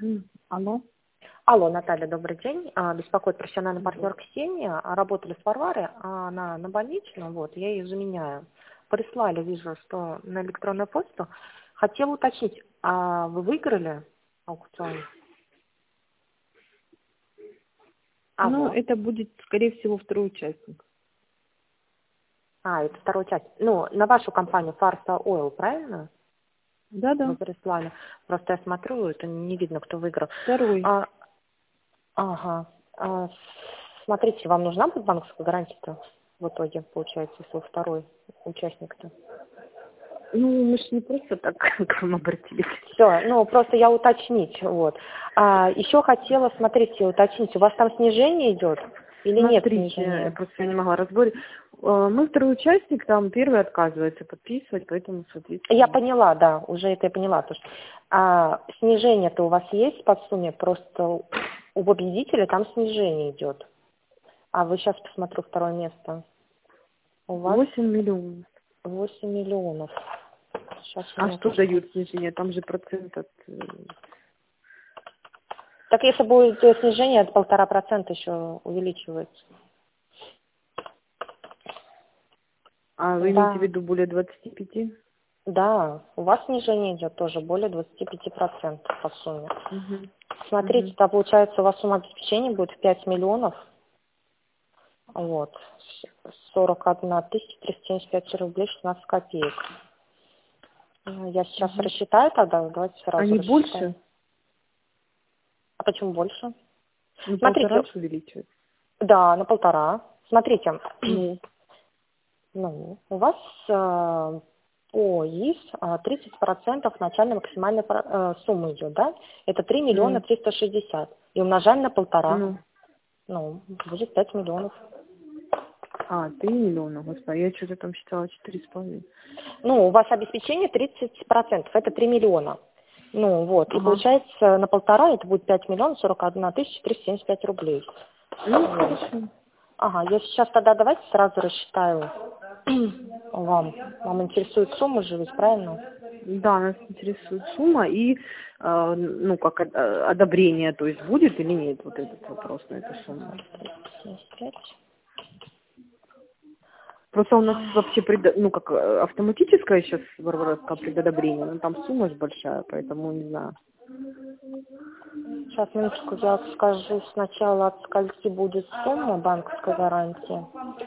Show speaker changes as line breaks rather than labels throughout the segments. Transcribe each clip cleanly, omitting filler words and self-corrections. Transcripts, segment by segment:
Алло.
Алло, Наталья, добрый день. Беспокоит профессиональный партнер Ксения. Работали с Варварой, она на больничном, вот, я ее заменяю. Прислали, вижу, что на электронную почту. Хотела уточнить, а вы выиграли аукцион?
Ну,
Алло.
это будет, скорее всего, второй участник.
Это второй часть. Ну, на вашу компанию Farsa Oil, правильно? Вы
Да-да,
прислали. Просто я смотрю, это не видно, кто выиграл.
второй.
Ага. Смотрите, вам нужна будет банковская гарантия-то в итоге, получается, если вы второй участник-то?
Ну, мы же не просто так к вам обратились.
Все, ну просто я уточнить, вот. Еще хотела, смотрите, уточнить, у вас там снижение идет или нет
Смотрите,
снижения?
просто я не могла разборить. Мы второй участник, там первый отказывается подписывать, поэтому, соответственно...
Я поняла, да, уже это я поняла. То, что, снижение-то у вас есть по сумме, просто у победителя там снижение идет. А вы сейчас посмотрю второе место. У вас
8 миллионов.
8 миллионов. Сейчас
А что дают снижение? Там же процент от...
Так если будет снижение, от 1,5% еще увеличивается.
А вы имеете в виду более 25?
Да, у вас снижение идет тоже более 25% по сумме.
Угу.
Смотрите, там получается у вас сумма обеспечения будет в 5 миллионов. Вот. 41 375 рублей 16 копеек. Я сейчас рассчитаю тогда, давайте сразу
Они
рассчитаем.
больше?
А почему больше?
Ну,
Смотрите,
1,5 увеличивается.
да, на 1,5. Смотрите,
Ну,
у вас по ИС 30% начальной максимальной суммы идет, да? Это 3 миллиона 360. И умножаем на 1,5. Ну, будет 5 миллионов.
3 миллиона, господи, я что-то там считала 4,5.
Ну, у вас обеспечение 30%, это 3 миллиона. Ну, вот, и получается на 1,5 это будет 5 миллионов 41 375 рублей.
Ну, хорошо.
Ага, я сейчас тогда давайте сразу рассчитаю вам. Вам интересует сумма же, ведь правильно?
Да, нас интересует сумма и, как одобрение, то есть будет или нет вот этот вопрос на эту сумму.
75.
Просто у нас вообще, автоматическое сейчас варварское предодобрение, но там сумма же большая, поэтому не знаю.
Сейчас, минуточку, я скажу сначала, от скольки будет сумма банковской гарантии.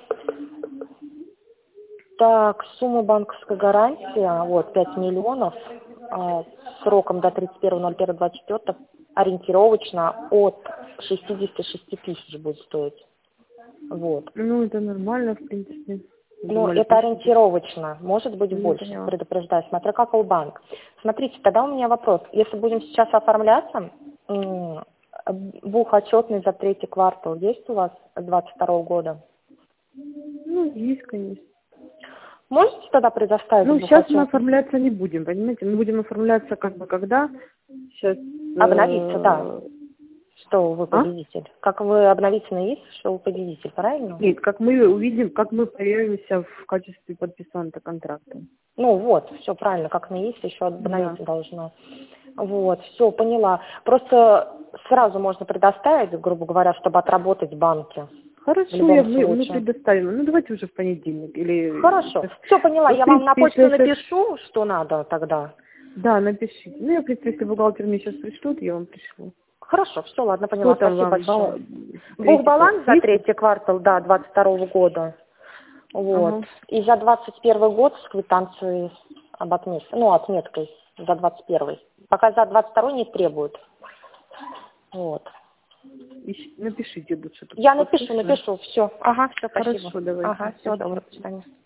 Так, сумма банковской гарантии, вот, 5 миллионов, сроком до 31.01.24, ориентировочно от 66 тысяч будет стоить. Вот.
Ну, это нормально, в принципе.
Ну, это ориентировочно, может быть больше,
Поняла.
предупреждаю, смотря какой банк. Смотрите, тогда у меня вопрос. Если будем сейчас оформляться, бухотчетный за третий квартал есть у вас 2022 года?
Ну, есть, конечно.
Можете тогда предоставить
сейчас мы
бухотчетный?
оформляться не будем, понимаете? Мы будем оформляться когда? Сейчас...
Обновиться, да. Что вы победитель. Как вы обновите на ИС, что вы победитель, правильно?
Нет, как мы увидим, как мы появимся в качестве подписанта контракта.
Ну вот, все правильно, как на ИС еще обновиться должно. Вот, все, поняла. Просто сразу можно предоставить, грубо говоря, чтобы отработать банки.
Хорошо, мы предоставим. Ну, давайте уже в понедельник. Или...
Хорошо, все, поняла. Я вам на почту напишу, что надо тогда.
Да, напишите. Ну, я, в принципе, если бухгалтер мне сейчас пришлют, я вам пришлю.
Хорошо, все, ладно, поняла. Спасибо большое.
Бухбаланс
За третий квартал, да, 22 года. Вот. И за 21 год с квитанцией об отметке, отметкой за 21. Пока за 22 не требуют. Вот.
Напишите лучше.
Я напишу, все. Ага, все, спасибо.
Хорошо, давайте.
Ага, всего доброго, до свидания.